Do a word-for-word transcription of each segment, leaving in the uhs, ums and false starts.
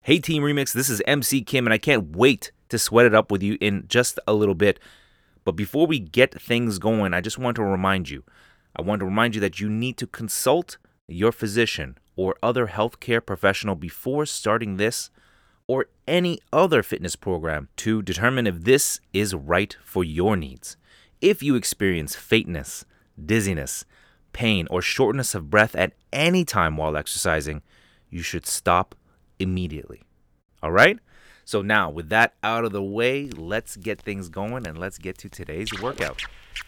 Hey Team Remix, this is M C Kim and I can't wait to sweat it up with you in just a little bit. But before we get things going, I just want to remind you, I want to remind you that you need to consult your physician or other healthcare professional before starting this or any other fitness program to determine if this is right for your needs. If you experience faintness, dizziness, pain, or shortness of breath at any time while exercising, you should stop immediately. All right? So now, with that out of the way, let's get things going and let's get to today's workout.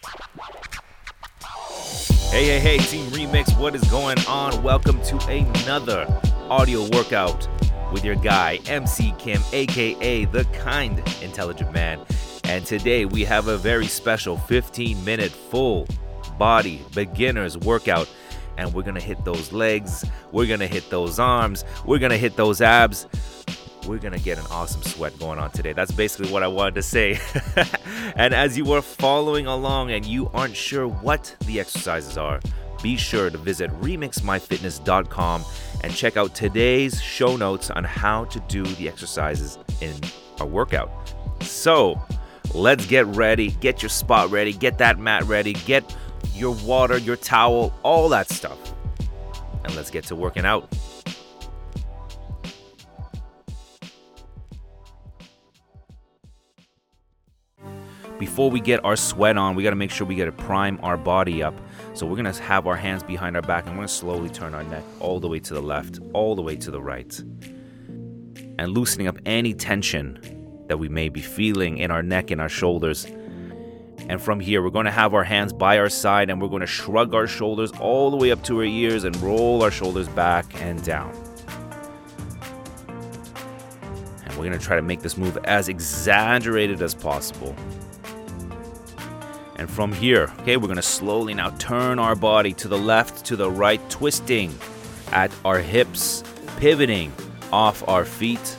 Hey, hey, hey, Team Remix, what is going on? Welcome to another audio workout with your guy, M C Kim, aka The Kind Intelligent Man. And today we have a very special fifteen minute full body beginner's workout. And we're going to hit those legs, we're going to hit those arms, we're going to hit those abs. We're going to get an awesome sweat going on today. That's basically what I wanted to say. And as you are following along and you aren't sure what the exercises are, be sure to visit remix my fitness dot com and check out today's show notes on how to do the exercises in our workout. So let's get ready, get your spot ready, get that mat ready, get your water, your towel, all that stuff. And let's get to working out. Before we get our sweat on, we got to make sure we got to prime our body up. So we're going to have our hands behind our back and we're going to slowly turn our neck all the way to the left, all the way to the right. And loosening up any tension that we may be feeling in our neck and our shoulders. And from here, we're going to have our hands by our side and we're going to shrug our shoulders all the way up to our ears and roll our shoulders back and down. And we're going to try to make this move as exaggerated as possible. And from here, okay, we're going to slowly now turn our body to the left, to the right, twisting at our hips, pivoting off our feet.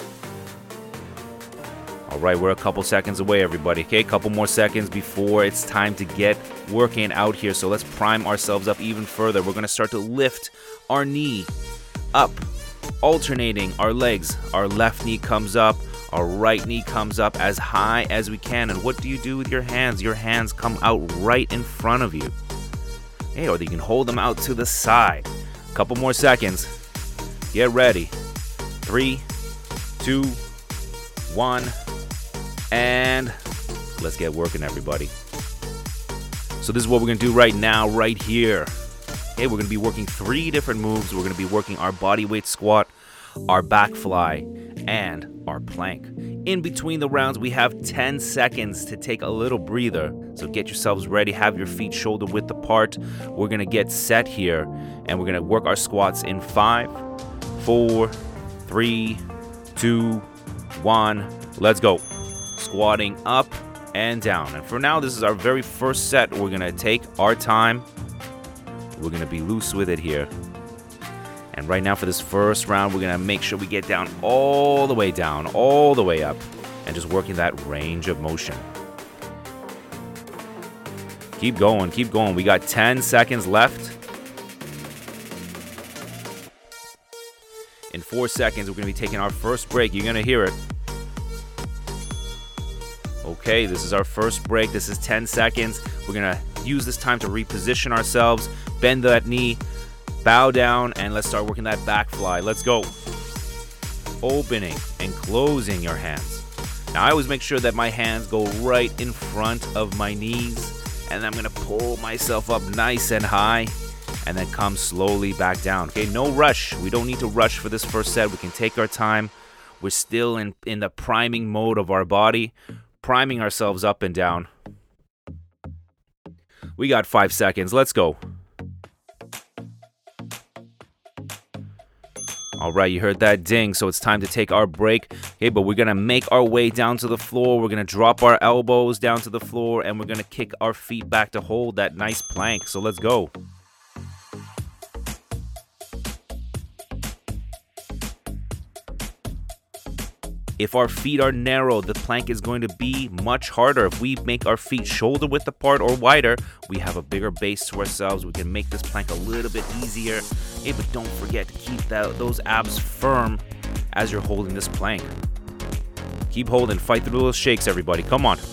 All right, we're a couple seconds away, everybody. Okay, a couple more seconds before it's time to get working out here. So let's prime ourselves up even further. We're going to start to lift our knee up, alternating our legs. Our left knee comes up, our right knee comes up as high as we can. And what do you do with your hands? Your hands come out right in front of you. Hey, or you can hold them out to the side. A couple more seconds. Get ready. Three, two, one. And let's get working, everybody. So this is what we're going to do right now, right here. Okay, we're going to be working three different moves. We're going to be working our body weight squat, our back fly, and our plank. In between the rounds, we have ten seconds to take a little breather. So get yourselves ready. Have your feet shoulder width apart. We're going to get set here, and we're going to work our squats in five, four, three, two, one. Let's go. Squatting up and down. And for now, this is our very first set. We're going to take our time. We're going to be loose with it here. And right now for this first round, we're going to make sure we get down all the way down, all the way up, and just working that range of motion. Keep going, keep going. We got ten seconds left. In four seconds, we're going to be taking our first break. You're going to hear it. Okay, this is our first break. This is ten seconds. We're going to use this time to reposition ourselves, bend that knee, bow down, and let's start working that back fly. Let's go. Opening and closing your hands. Now, I always make sure that my hands go right in front of my knees, and I'm going to pull myself up nice and high, and then come slowly back down. Okay, no rush. We don't need to rush for this first set. We can take our time. We're still in, in the priming mode of our body, priming ourselves up and down. We got five seconds. Let's go. All right, you heard that ding, so it's time to take our break. Okay, but we're going to make our way down to the floor. We're going to drop our elbows down to the floor, and we're going to kick our feet back to hold that nice plank. So let's go. If our feet are narrow, the plank is going to be much harder. If we make our feet shoulder width apart or wider, we have a bigger base to ourselves. We can make this plank a little bit easier. Hey, but don't forget to keep that, those abs firm as you're holding this plank. Keep holding. Fight through those shakes, everybody. Come on.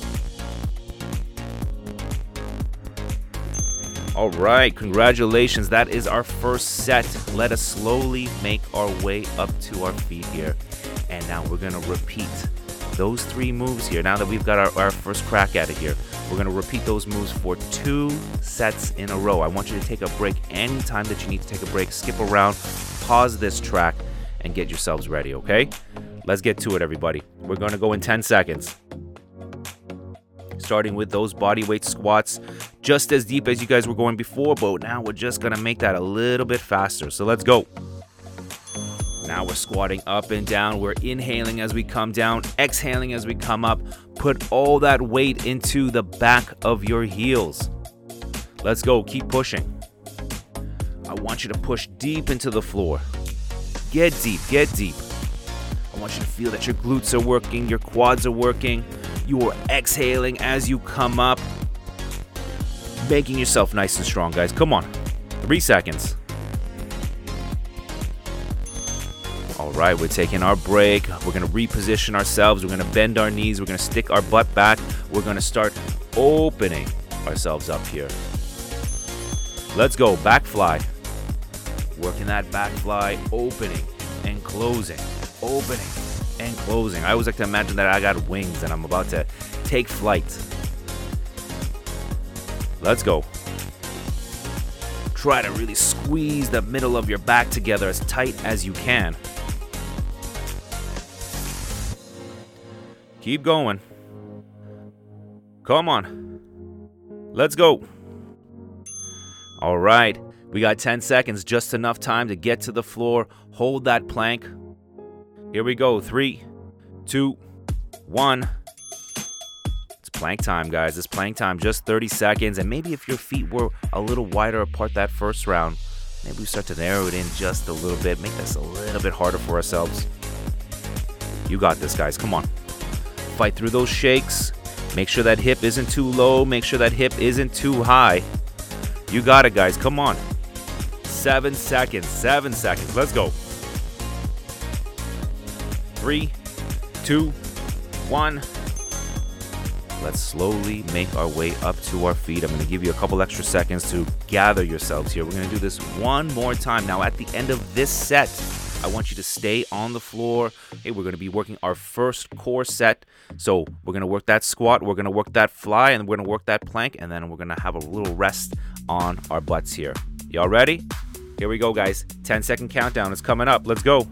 All right, congratulations. That is our first set. Let us slowly make our way up to our feet here. And now we're going to repeat those three moves here. Now that we've got our, our first crack at it here, we're going to repeat those moves for two sets in a row. I want you to take a break anytime that you need to take a break. Skip around, pause this track, and get yourselves ready, okay? Let's get to it, everybody. We're going to go in ten seconds. Starting with those body weight squats, just as deep as you guys were going before, but now we're just going to make that a little bit faster. So let's go. Now we're squatting up and down. We're inhaling as we come down, exhaling as we come up. Put all that weight into the back of your heels. Let's go. Keep pushing. I want you to push deep into the floor. Get deep. Get deep. I want you to feel that your glutes are working, your quads are working. You are exhaling as you come up. Making yourself nice and strong, guys. Come on. Three seconds. All right, we're taking our break. We're going to reposition ourselves. We're going to bend our knees. We're going to stick our butt back. We're going to start opening ourselves up here. Let's go. Back fly. Working that back fly. Opening and closing. Opening and closing. I always like to imagine that I got wings and I'm about to take flight. Let's go. Try to really squeeze the middle of your back together as tight as you can. Keep going. Come on. Let's go. All right. We got ten seconds, just enough time to get to the floor. Hold that plank. Here we go. Three, two, one. It's plank time, guys. It's plank time. Just thirty seconds. And maybe if your feet were a little wider apart that first round, maybe we start to narrow it in just a little bit. Make this a little bit harder for ourselves. You got this, guys. Come on. Fight through those shakes. Make sure that hip isn't too low. Make sure that hip isn't too high. You got it, guys. Come on. Seven seconds. Seven seconds. Let's go. Three, two, one. Let's slowly make our way up to our feet. I'm going to give you a couple extra seconds to gather yourselves here. We're going to do this one more time. Now, at the end of this set, I want you to stay on the floor. Hey, we're going to be working our first core set. So we're going to work that squat, we're going to work that fly, and we're going to work that plank, and then we're going to have a little rest on our butts here. Y'all ready? Here we go, guys. ten second countdown is coming up. Let's go.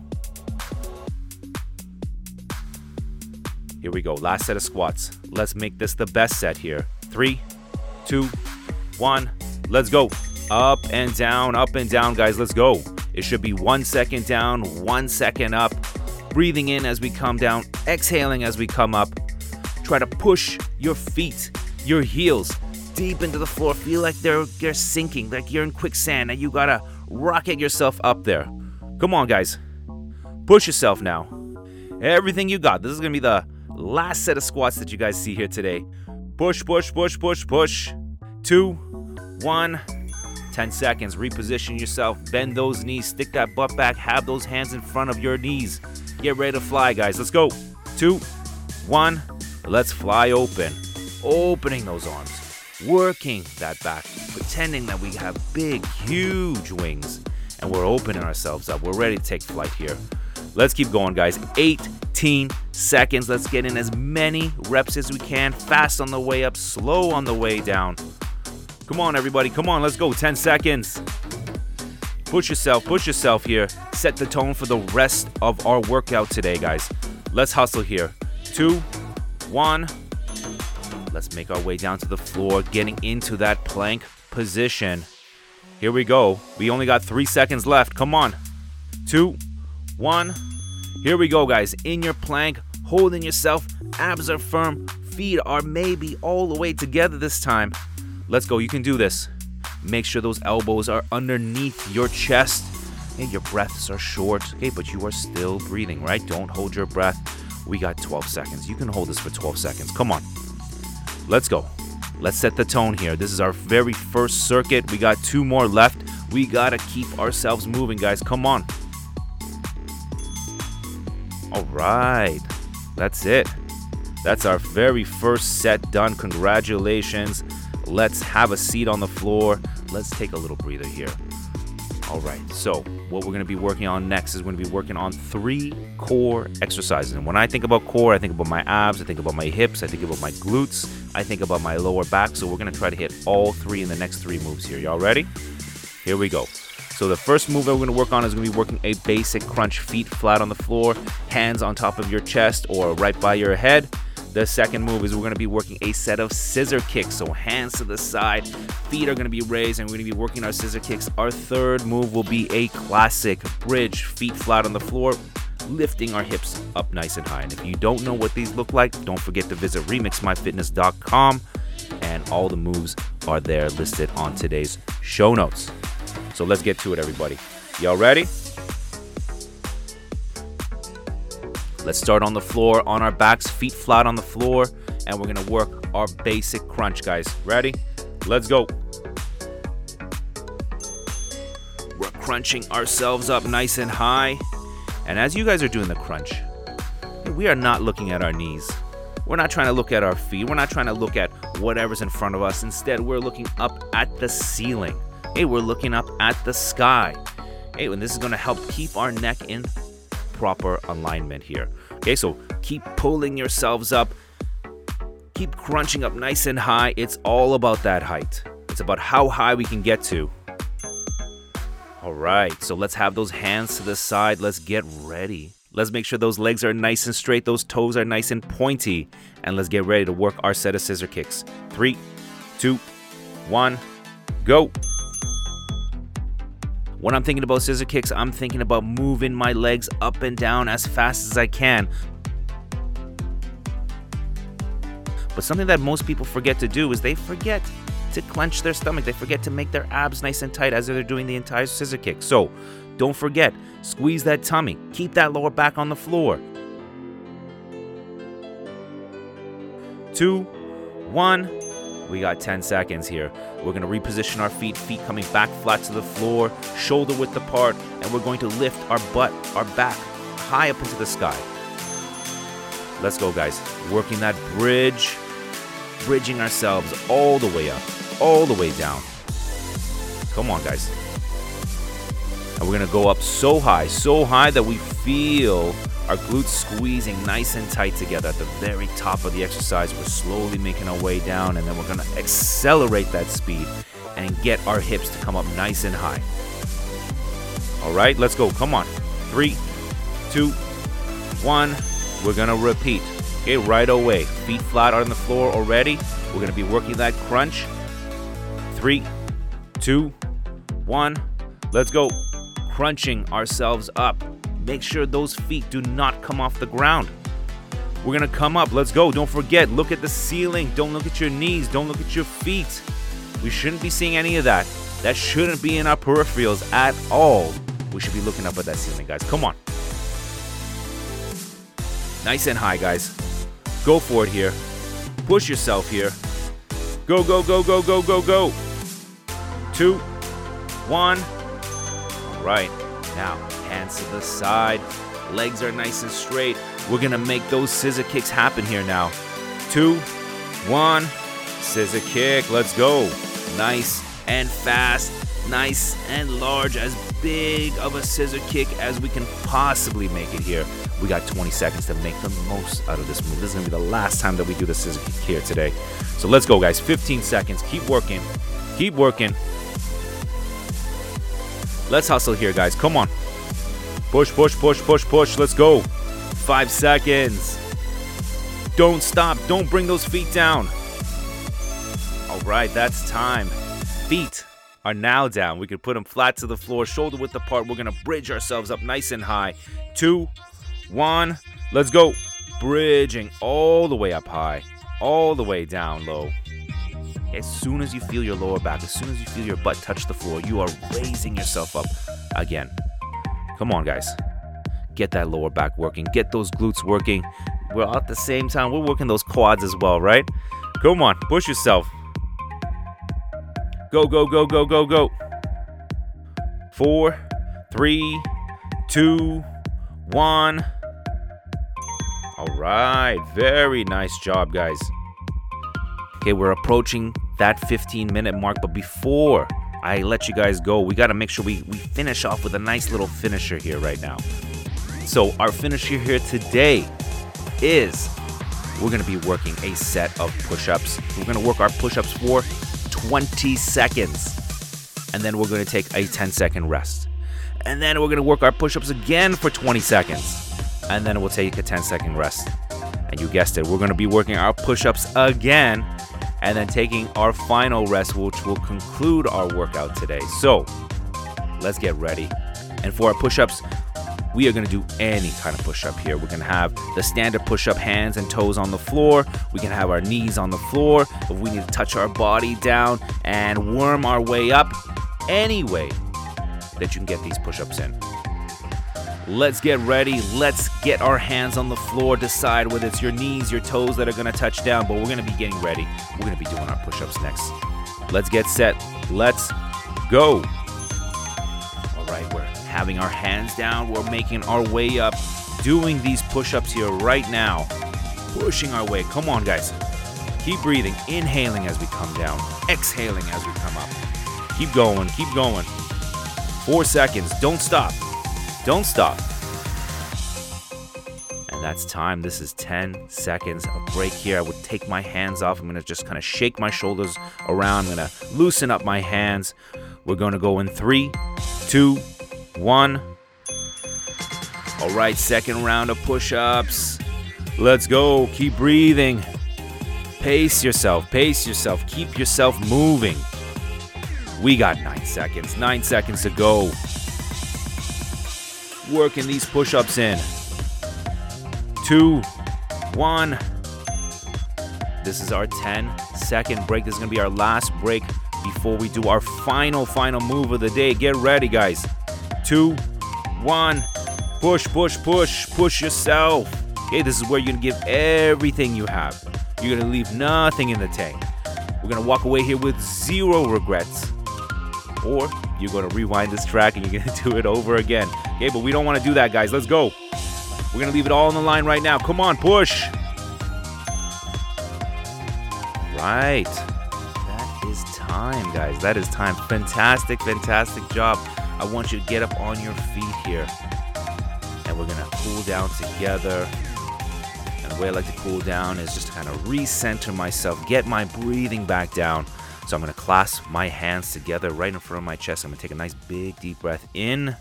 Here we go. Last set of squats. Let's make this the best set here. Three, two, one. Let's go. Up and down, up and down, guys. Let's go. It should be one second down, one second up. Breathing in as we come down, exhaling as we come up. Try to push your feet, your heels deep into the floor. Feel like they're, they're sinking, like you're in quicksand, and you gotta rocket yourself up there. Come on, guys. Push yourself now. Everything you got. This is gonna be the last set of squats that you guys see here today. Push, push, push, push, push. Two, one. ten seconds. Reposition yourself. Bend those knees. Stick that butt back. Have those hands in front of your knees. Get ready to fly, guys. Let's go. Two, one. Let's fly open. Opening those arms. Working that back. Pretending that we have big, huge wings. And we're opening ourselves up. We're ready to take flight here. Let's keep going, guys. eighteen seconds. Let's get in as many reps as we can. Fast on the way up. Slow on the way down. Come on, everybody. Come on. Let's go. ten seconds. Push yourself. Push yourself here. Set the tone for the rest of our workout today, guys. Let's hustle here. Two, one. Let's make our way down to the floor, getting into that plank position. Here we go. We only got three seconds left. Come on. Two, one. Here we go, guys. In your plank, holding yourself. Abs are firm. Feet are maybe all the way together this time. Let's go. You can do this. Make sure those elbows are underneath your chest. Okay, your breaths are short, okay, but you are still breathing, right? Don't hold your breath. We got twelve seconds. You can hold this for twelve seconds. Come on. Let's go. Let's set the tone here. This is our very first circuit. We got two more left. We got to keep ourselves moving, guys. Come on. All right, that's it. That's our very first set done. Congratulations. Let's have a seat on the floor. Let's take a little breather here. All right, so what we're going to be working on next is we're going to be working on three core exercises. And when I think about core, I think about my abs, I think about my hips, I think about my glutes, I think about my lower back. So we're going to try to hit all three in the next three moves here. Y'all ready? Here we go. So the first move that we're going to work on is going to be working a basic crunch, feet flat on the floor, hands on top of your chest or right by your head. The second move is we're going to be working a set of scissor kicks. So hands to the side, feet are going to be raised, and we're going to be working our scissor kicks. Our third move will be a classic bridge, feet flat on the floor, lifting our hips up nice and high. And if you don't know what these look like, don't forget to visit remix my fitness dot com, and all the moves are there listed on today's show notes. So let's get to it, everybody. Y'all ready? Let's start on the floor, on our backs, feet flat on the floor, and we're gonna work our basic crunch, guys. Ready? Let's go. We're crunching ourselves up nice and high. And as you guys are doing the crunch, we are not looking at our knees. We're not trying to look at our feet. We're not trying to look at whatever's in front of us. Instead, we're looking up at the ceiling. Hey, we're looking up at the sky. Hey, and this is gonna help keep our neck in proper alignment here. Okay, so keep pulling yourselves up, keep crunching up nice and high. It's all about that height. It's about how high we can get to. All right, so let's have those hands to the side. Let's get ready. Let's make sure those legs are nice and straight, those toes are nice and pointy, and let's get ready to work our set of scissor kicks. Three, two, one, go. When I'm thinking about scissor kicks, I'm thinking about moving my legs up and down as fast as I can. But something that most people forget to do is they forget to clench their stomach. They forget to make their abs nice and tight as they're doing the entire scissor kick. So don't forget, squeeze that tummy. Keep that lower back on the floor. Two, one. We got ten seconds here. We're going to reposition our feet, feet coming back flat to the floor, shoulder width apart, and we're going to lift our butt, our back, high up into the sky. Let's go, guys. Working that bridge, bridging ourselves all the way up, all the way down. Come on, guys. And we're going to go up so high, so high that we feel our glutes squeezing nice and tight together. At the very top of the exercise, we're slowly making our way down, and then we're going to accelerate that speed and get our hips to come up nice and high. All right, let's go. Come on. Three, two, one. We're going to repeat. Okay, right away. Feet flat on the floor already. We're going to be working that crunch. Three, two, one. Let's go. Crunching ourselves up. Make sure those feet do not come off the ground. We're going to come up. Let's go. Don't forget, look at the ceiling. Don't look at your knees. Don't look at your feet. We shouldn't be seeing any of that. That shouldn't be in our peripherals at all. We should be looking up at that ceiling, guys. Come on. Nice and high, guys. Go for it here. Push yourself here. Go, go, go, go, go, go, go. Two, one. All right. Now, hands to the side. Legs are nice and straight. We're going to make those scissor kicks happen here now. Two, one. Scissor kick. Let's go. Nice and fast. Nice and large. As big of a scissor kick as we can possibly make it here. We got twenty seconds to make the most out of this move. This is going to be the last time that we do the scissor kick here today. So let's go, guys. fifteen seconds. Keep working. Keep working. Let's hustle here, guys. Come on. Push, push, push, push, push. Let's go. Five seconds. Don't stop. Don't bring those feet down. All right, that's time. Feet are now down. We can put them flat to the floor, shoulder width apart. We're going to bridge ourselves up nice and high. Two, one. Let's go. Bridging all the way up high, all the way down low. As soon as you feel your lower back, as soon as you feel your butt touch the floor, you are raising yourself up again. Come on, guys. Get that lower back working. Get those glutes working. Well, at the same time, we're working those quads as well, right? Come on. Push yourself. Go, go, go, go, go, go. Four, three, two, one. All right, very nice job, guys. Okay, we're approaching that fifteen minute mark, but before I let you guys go, we got to make sure we, we finish off with a nice little finisher here right now. So our finisher here today is we're going to be working a set of push-ups. We're going to work our push-ups for twenty seconds. And then we're going to take a ten second rest. And then we're going to work our push-ups again for twenty seconds. And then we'll take a ten second rest. And you guessed it, we're going to be working our push-ups again. And then taking our final rest, which will conclude our workout today. So let's get ready. And for our push-ups, we are going to do any kind of push-up here. We're going to have the standard push-up, hands and toes on the floor. We can have our knees on the floor. If we need to touch our body down and worm our way up, any way that you can get these push-ups in. Let's get ready. Let's get our hands on the floor. Decide whether it's your knees, your toes that are going to touch down, but we're going to be getting ready. We're going to be doing our push-ups next. Let's get set. Let's go. All right, we're having our hands down. We're making our way up, doing these push-ups here right now. Pushing our way. Come on, guys. Keep breathing. Inhaling as we come down. Exhaling as we come up. Keep going. Keep going. Four seconds. Don't stop. Don't stop. And that's time. This is ten seconds of break here. I would take my hands off. I'm going to just kind of shake my shoulders around. I'm going to loosen up my hands. We're going to go in three, two, one. All right, second round of push-ups. Let's go. Keep breathing. Pace yourself. Pace yourself. Keep yourself moving. We got nine seconds. Nine seconds to go. Working these push-ups in. Two, one. This is our ten second break. This is going to be our last break before we do our final, final move of the day. Get ready, guys. Two, one. Push, push, push. Push yourself. Okay, this is where you're going to give everything you have. You're going to leave nothing in the tank. We're going to walk away here with zero regrets. Or you're going to rewind this track and you're going to do it over again. Okay, but we don't want to do that, guys. Let's go. We're going to leave it all on the line right now. Come on, push. Right. That is time, guys. That is time. Fantastic, fantastic job. I want you to get up on your feet here. And we're going to cool down together. And the way I like to cool down is just to kind of recenter myself, get my breathing back down. So I'm going to clasp my hands together right in front of my chest. I'm going to take a nice big deep breath in.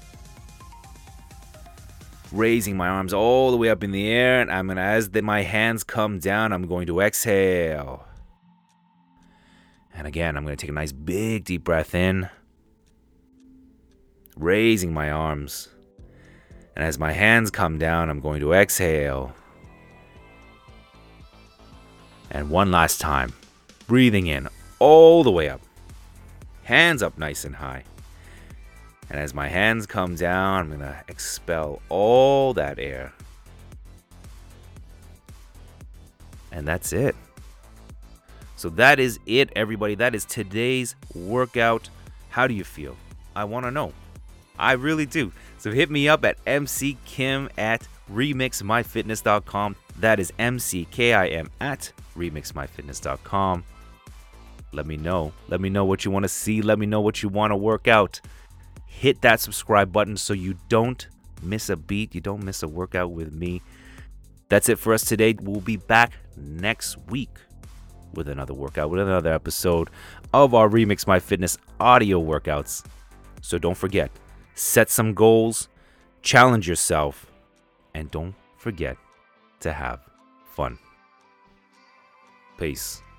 Raising my arms all the way up in the air. And I'm going to, as the, my hands come down, I'm going to exhale. And again, I'm going to take a nice big deep breath in. Raising my arms. And as my hands come down, I'm going to exhale. And one last time. Breathing in all the way up. Hands up nice and high. And as my hands come down, I'm going to expel all that air. And that's it. So that is it, everybody. That is today's workout. How do you feel? I want to know. I really do. So hit me up at M C Kim at remix my fitness dot com. That is M C K I M at remix my fitness dot com. Let me know. Let me know what you want to see. Let me know what you want to work out. Hit that subscribe button so you don't miss a beat. You don't miss a workout with me. That's it for us today. We'll be back next week with another workout, with another episode of our Remix My Fitness audio workouts. So don't forget, set some goals, challenge yourself, and don't forget to have fun. Peace.